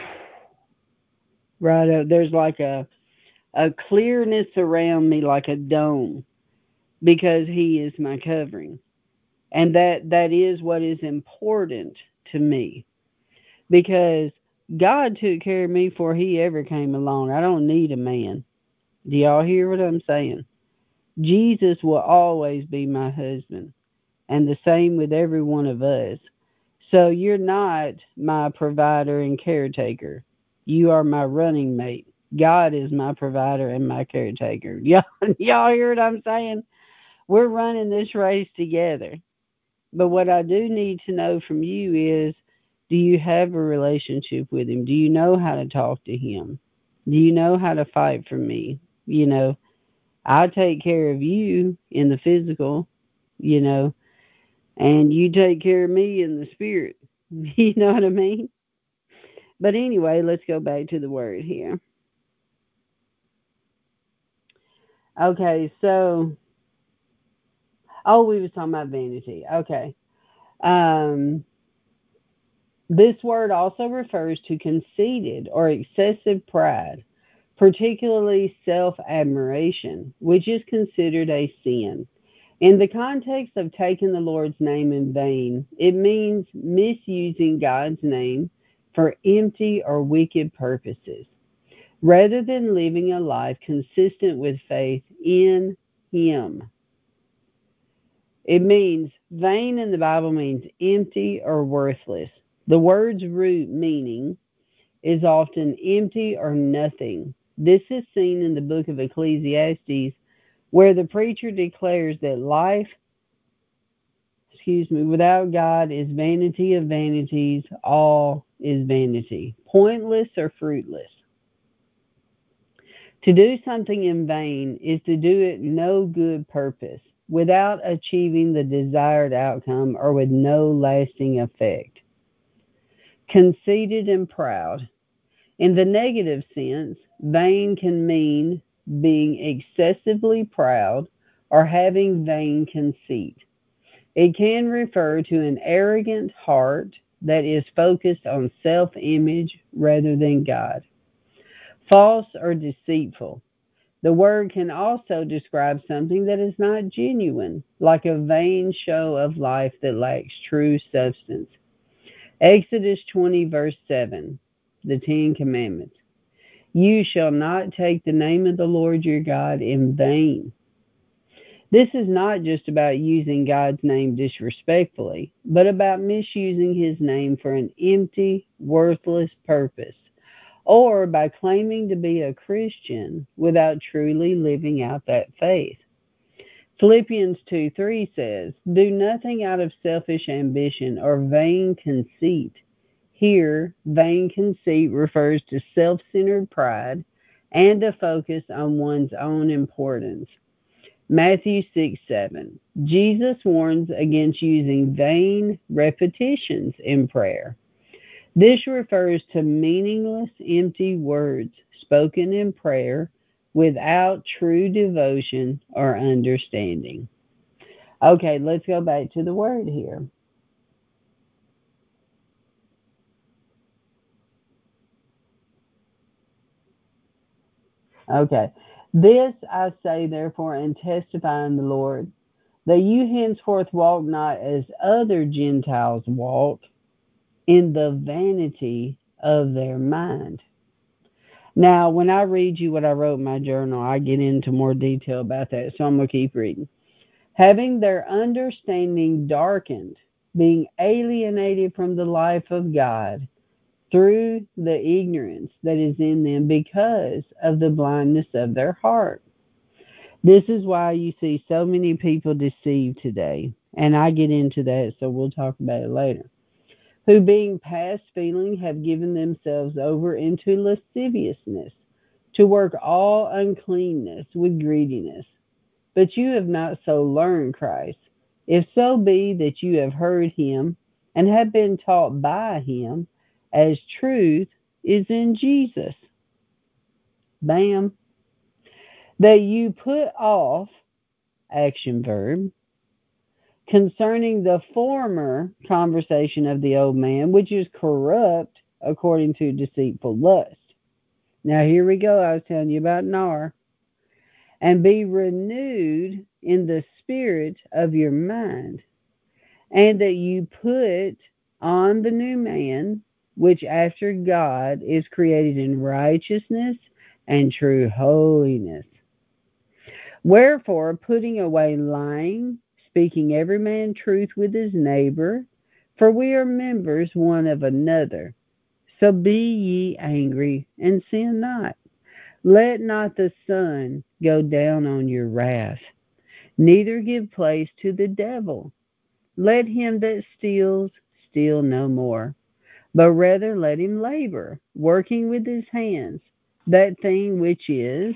Speaker 1: right up, there's like a clearness around me like a dome because he is my covering. And that is what is important to me because God took care of me before he ever came along. I don't need a man. Do y'all hear what I'm saying? Jesus will always be my husband, and the same with every one of us. So you're not my provider and caretaker. You are my running mate. God is my provider and my caretaker. Y'all hear what I'm saying? We're running this race together. But what I do need to know from you is, do you have a relationship with him? Do you know how to talk to him? Do you know how to fight for me? You know, I take care of you in the physical, you know, and you take care of me in the spirit. You know what I mean? But anyway, let's go back to the word here. Okay, so we was talking about vanity. Okay. Um this word also refers to conceited or excessive pride, particularly self-admiration, which is considered a sin. In the context of taking the Lord's name in vain, it means misusing God's name for empty or wicked purposes, rather than living a life consistent with faith in Him. It means vain in the Bible means empty or worthless. The word's root meaning is often empty or nothing. This is seen in the book of Ecclesiastes, where the preacher declares that life, without God is vanity of vanities, all is vanity, pointless or fruitless. To do something in vain is to do it no good purpose, without achieving the desired outcome or with no lasting effect. Conceited and proud. In the negative sense, vain can mean being excessively proud or having vain conceit. It can refer to an arrogant heart that is focused on self image rather than God. False or deceitful. The word can also describe something that is not genuine, like a vain show of life that lacks true substance. Exodus 20, verse 7, the Ten Commandments. You shall not take the name of the Lord your God in vain. This is not just about using God's name disrespectfully, but about misusing his name for an empty, worthless purpose, or by claiming to be a Christian without truly living out that faith. Philippians 2:3 says, do nothing out of selfish ambition or vain conceit. Here, vain conceit refers to self centered pride and a focus on one's own importance. Matthew 6:7. Jesus warns against using vain repetitions in prayer. This refers to meaningless, empty words spoken in prayer without true devotion or understanding. Okay, let's go back to the word here. Okay. This I say, therefore, and testify in the Lord, that you henceforth walk not as other Gentiles walk, in the vanity of their mind. Now, when I read you what I wrote in my journal, I get into more detail about that, so I'm going to keep reading. Having their understanding darkened, being alienated from the life of God through the ignorance that is in them because of the blindness of their heart. This is why you see so many people deceived today. And I get into that, so we'll talk about it later. Who being past feeling have given themselves over into lasciviousness, to work all uncleanness with greediness. But you have not so learned Christ, if so be that you have heard him and have been taught by him, as truth is in Jesus. Bam. That you put off, action verb, concerning the former conversation of the old man, which is corrupt according to deceitful lust. Now here we go. I was telling you about Nar. And be renewed in the spirit of your mind, and that you put on the new man, which after God is created in righteousness and true holiness. Wherefore, putting away lying, speaking every man truth with his neighbor, for we are members one of another. So be ye angry, and sin not. Let not the sun go down on your wrath, neither give place to the devil. Let him that steals steal no more, but rather let him labor, working with his hands, that thing which is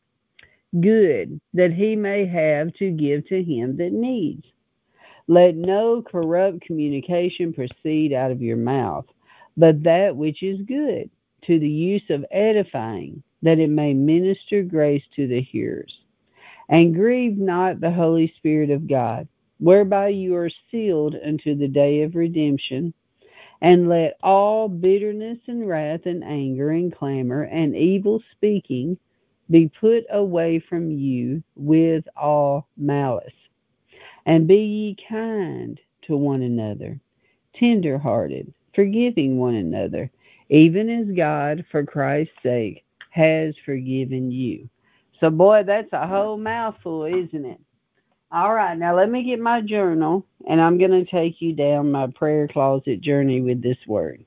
Speaker 1: good, that he may have to give to him that needs. Let no corrupt communication proceed out of your mouth, but that which is good, to the use of edifying, that it may minister grace to the hearers. And grieve not the Holy Spirit of God, whereby you are sealed unto the day of redemption. And let all bitterness and wrath and anger and clamor and evil speaking be put away from you with all malice. And be ye kind to one another, tender-hearted, forgiving one another, even as God, for Christ's sake, has forgiven you. So, boy, that's a whole mouthful, isn't it? All right, now let me get my journal, and I'm going to take you down my prayer closet journey with this word.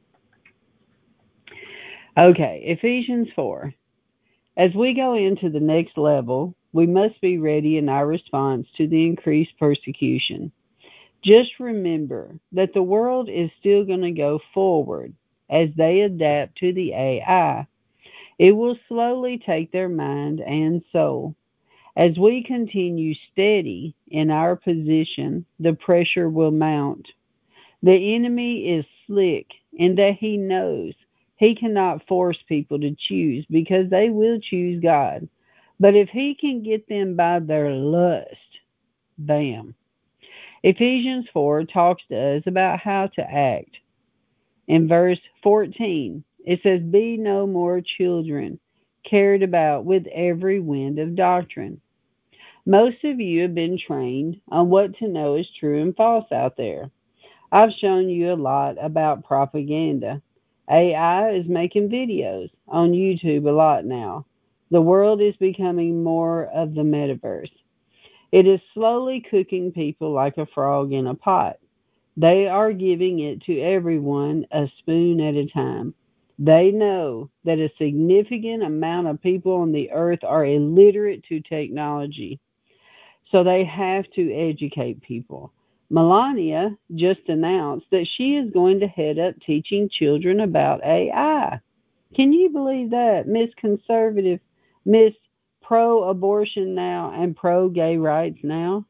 Speaker 1: Okay, Ephesians 4. As we go into the next level, we must be ready in our response to the increased persecution. Just remember that the world is still going to go forward as they adapt to the AI. It will slowly take their mind and soul. As we continue steady in our position, the pressure will mount. The enemy is slick in that he knows he cannot force people to choose because they will choose God. But if he can get them by their lust, bam. Ephesians 4 talks to us about how to act. In verse 14, it says, Be no more children, carried about with every wind of doctrine. Most of you have been trained on what to know is true and false out there. I've shown you a lot about propaganda. AI is making videos on YouTube a lot now. The world is becoming more of the metaverse. It is slowly cooking people like a frog in a pot. They are giving it to everyone a spoon at a time. They know that a significant amount of people on the earth are illiterate to technology, so they have to educate people. Melania just announced that she is going to head up teaching children about AI. Can you believe that? Miss Conservative, Miss Pro-Abortion now, and Pro-Gay Rights now?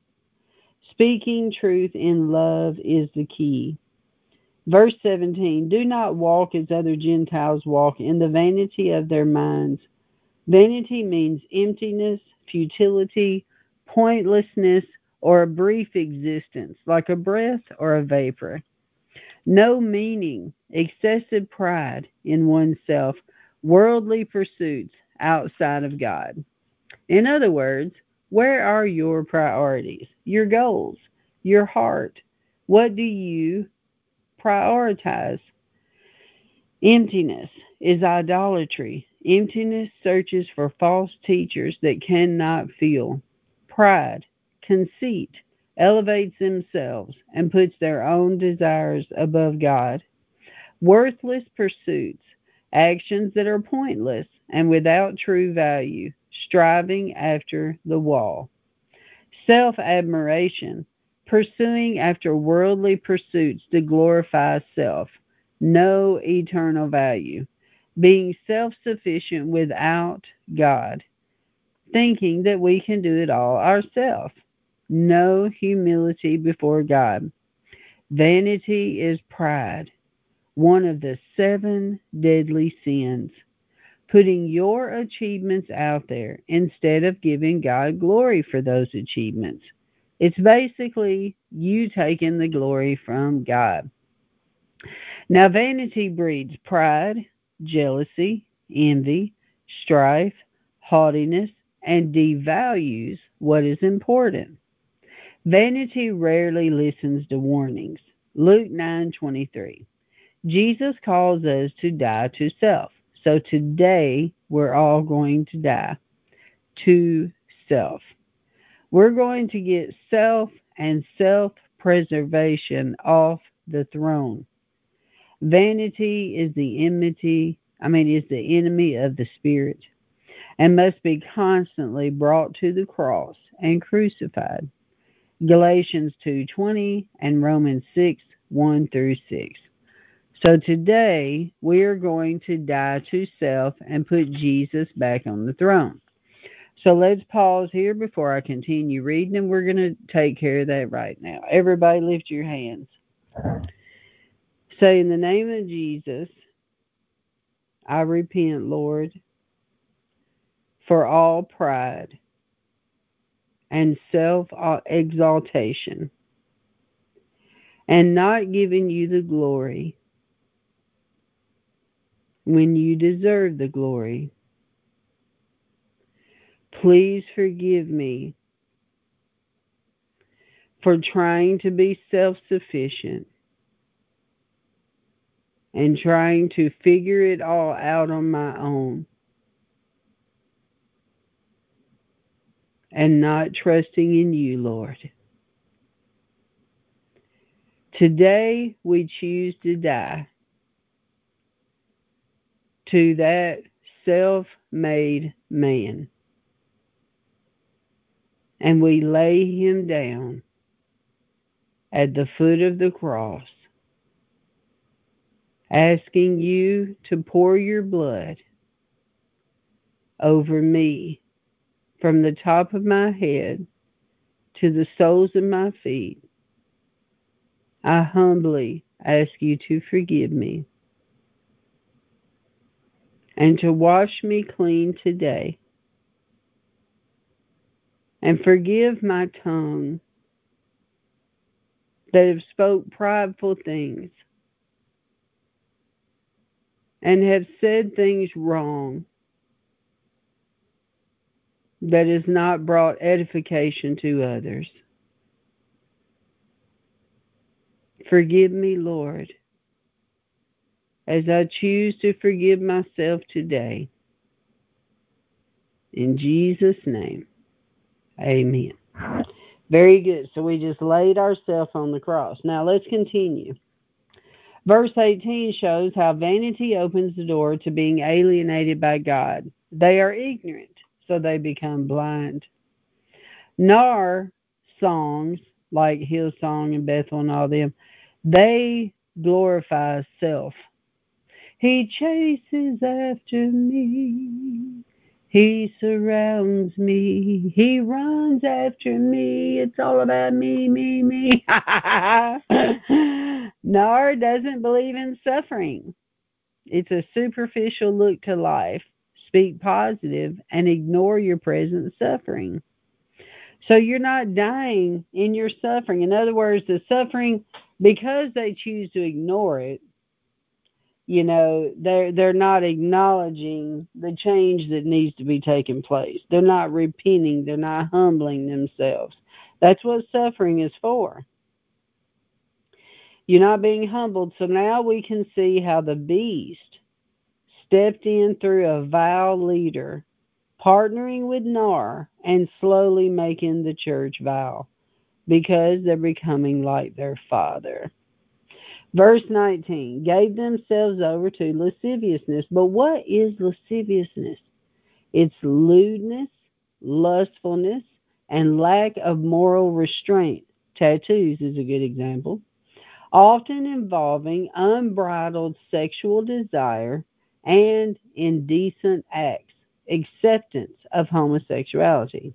Speaker 1: Speaking truth in love is the key. Verse 17, Do not walk as other Gentiles walk in the vanity of their minds. Vanity means emptiness, futility, pointlessness, or a brief existence, like a breath or a vapor. No meaning, excessive pride in oneself, worldly pursuits outside of God. In other words, where are your priorities, your goals, your heart? What do you prioritize? Emptiness is idolatry. Emptiness searches for false teachers that cannot feel. Pride, conceit, elevates themselves and puts their own desires above God. Worthless pursuits, actions that are pointless and without true value, striving after the wall. Self-admiration, pursuing after worldly pursuits to glorify self, no eternal value, being self-sufficient without God, thinking that we can do it all ourselves, no humility before God. Vanity is pride, one of the 7 deadly sins, putting your achievements out there instead of giving God glory for those achievements. It's basically you taking the glory from God. Now, vanity breeds pride, jealousy, envy, strife, haughtiness, and devalues what is important. Vanity rarely listens to warnings. Luke 9:23. Jesus calls us to die to self. So today we're all going to die to self. We're going to get self and self-preservation off the throne. Vanity is the enemy of the spirit and must be constantly brought to the cross and crucified. Galatians 2:20 and Romans 6:1 through 6. So today we are going to die to self and put Jesus back on the throne. So let's pause here before I continue reading, and we're going to take care of that right now. Everybody lift your hands. Say, in the name of Jesus, I repent, Lord, for all pride and self-exaltation and not giving you the glory when you deserve the glory. Please forgive me for trying to be self-sufficient and trying to figure it all out on my own and not trusting in you, Lord. Today we choose to die to that self-made man, and we lay him down at the foot of the cross, asking you to pour your blood over me from the top of my head to the soles of my feet. I humbly ask you to forgive me and to wash me clean today, and forgive my tongue that have spoke prideful things and have said things wrong that has not brought edification to others. Forgive me, Lord, as I choose to forgive myself today. In Jesus' name, amen. Very good. So we just laid ourselves on the cross. Now let's continue. Verse 18 shows how vanity opens the door to being alienated by God. They are ignorant, so they become blind. Nar songs, like Hillsong and Bethel and all them, they glorify self. He chases after me. He surrounds me. He runs after me. It's all about me, me, me. Nar doesn't believe in suffering. It's a superficial look to life. Speak positive and ignore your present suffering. So you're not dying in your suffering. In other words, the suffering, because they choose to ignore it, they're not acknowledging the change that needs to be taking place. They're not repenting. They're not humbling themselves. That's what suffering is for. You're not being humbled. So now we can see how the beast stepped in through a vile leader, partnering with Nar and slowly making the church vile because they're becoming like their father. Verse 19, gave themselves over to lasciviousness. But what is lasciviousness? It's lewdness, lustfulness, and lack of moral restraint, Tattoos is a good example. Often involving unbridled sexual desire and indecent acts, acceptance of homosexuality.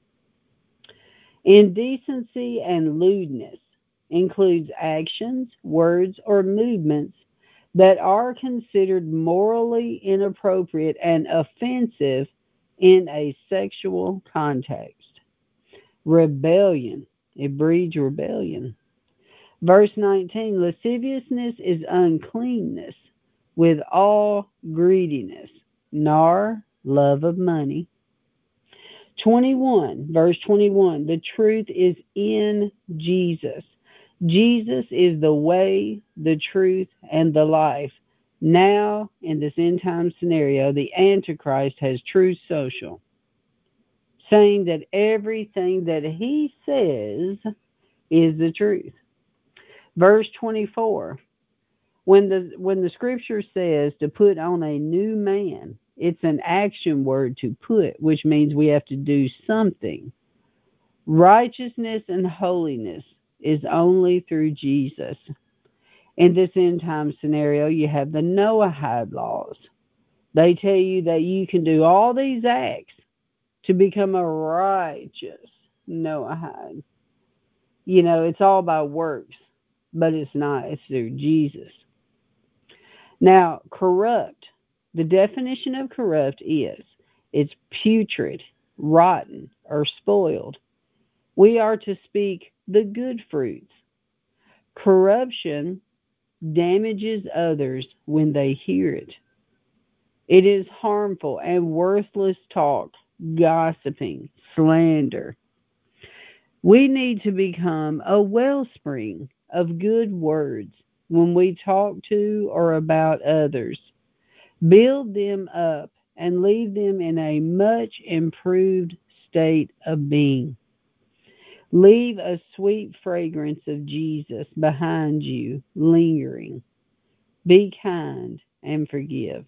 Speaker 1: Indecency and lewdness includes actions, words, or movements that are considered morally inappropriate and offensive in a sexual context. Rebellion. It breeds rebellion. Verse 19, lasciviousness is uncleanness with all greediness, nor love of money. 21, verse 21, the truth is in Jesus. Jesus is the way, the truth, and the life. Now, in this end time scenario, the Antichrist has Truth Social, saying that everything that he says is the truth. Verse 24, when the scripture says to put on a new man, it's an action word to put, which means we have to do something. Righteousness and holiness is only through Jesus. In this end time scenario, you have the Noahide laws. They tell you that you can do all these acts to become a righteous Noahide. It's all by works, but it's not. It's through Jesus. Now, corrupt. The definition of corrupt is it's putrid, rotten, or spoiled. We are to speak the good fruits. Corruption damages others when they hear it. It is harmful and worthless talk, gossiping, slander. We need to become a wellspring of good words when we talk to or about others. Build them up and leave them in a much improved state of being. Leave a sweet fragrance of Jesus behind you, lingering. Be kind and forgive.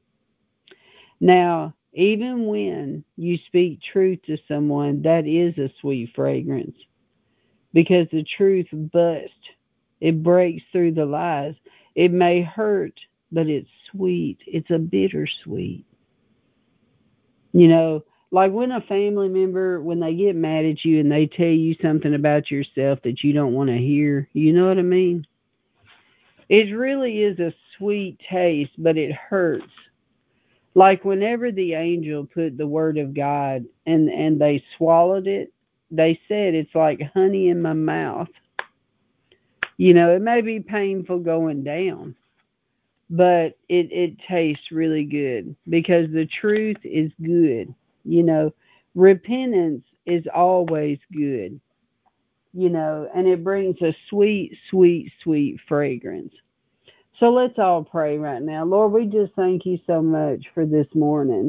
Speaker 1: Now, even when you speak truth to someone, that is a sweet fragrance because the truth busts. It breaks through the lies. It may hurt, but it's sweet. It's a bittersweet. You know, like when a family member, when they get mad at you and they tell you something about yourself that you don't want to hear, you know what I mean? It really is a sweet taste, but it hurts. Like whenever the angel put the word of God and they swallowed it, they said it's like honey in my mouth. It may be painful going down, but it tastes really good because the truth is good. You know, repentance is always good, and it brings a sweet, sweet, sweet fragrance. So let's all pray right now. Lord, we just thank you so much for this morning.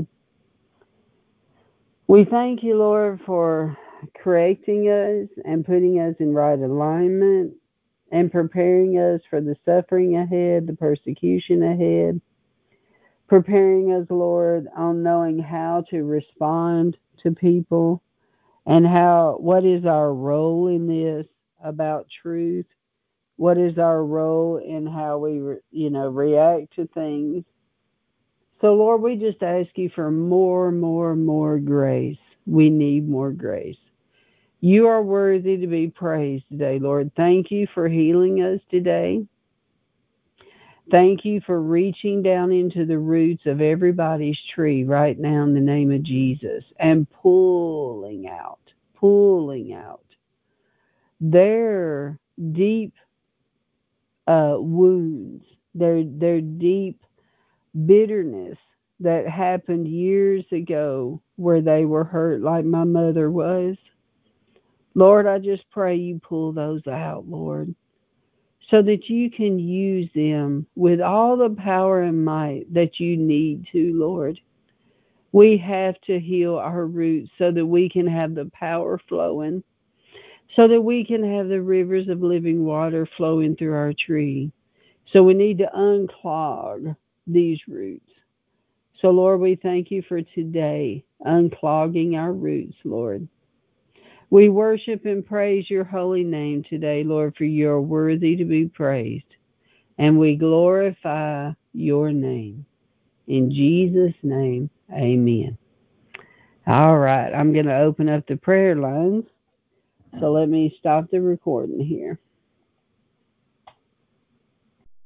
Speaker 1: We thank you, Lord, for correcting us and putting us in right alignment and preparing us for the suffering ahead, the persecution ahead, preparing us, Lord, on knowing how to respond to people and what is our role in this about truth. What is our role in how we, react to things? So, Lord, we just ask you for more, more, more grace. We need more grace. You are worthy to be praised today, Lord. Thank you for healing us today. Thank you for reaching down into the roots of everybody's tree right now in the name of Jesus and pulling out their deep wounds, their deep bitterness that happened years ago where they were hurt like my mother was. Lord, I just pray you pull those out, Lord, so that you can use them with all the power and might that you need to, Lord. We have to heal our roots so that we can have the power flowing, so that we can have the rivers of living water flowing through our tree. So we need to unclog these roots. So, Lord, we thank you for today, unclogging our roots, Lord. We worship and praise your holy name today, Lord, for you are worthy to be praised. And we glorify your name. In Jesus' name, amen. All right, I'm going to open up the prayer lines. So let me stop the recording here.